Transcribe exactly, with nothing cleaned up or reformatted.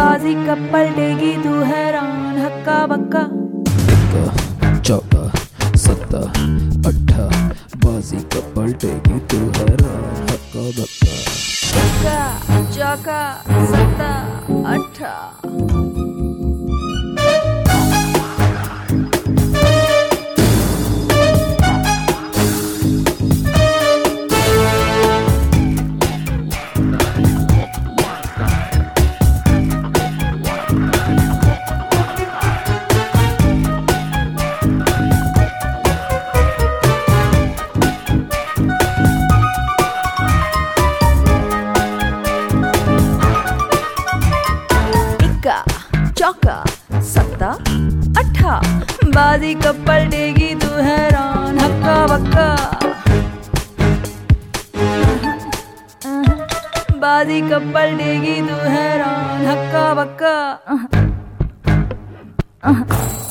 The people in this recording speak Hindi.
बाजी कब पलटेगी तू हैरान हक्का बक्का। इक्का चौका सत्ता अट्ठा बाजी कब पलटेगी तू हैरान हक्का बक्का। इक्का चौका सत्ता अट्ठा। चौका सत्ता अट्ठा बाजी कब पलटेगी तू हैरान हक्का बक्का। बाजी कब पलटेगी तू हैरान हक्का बक्का।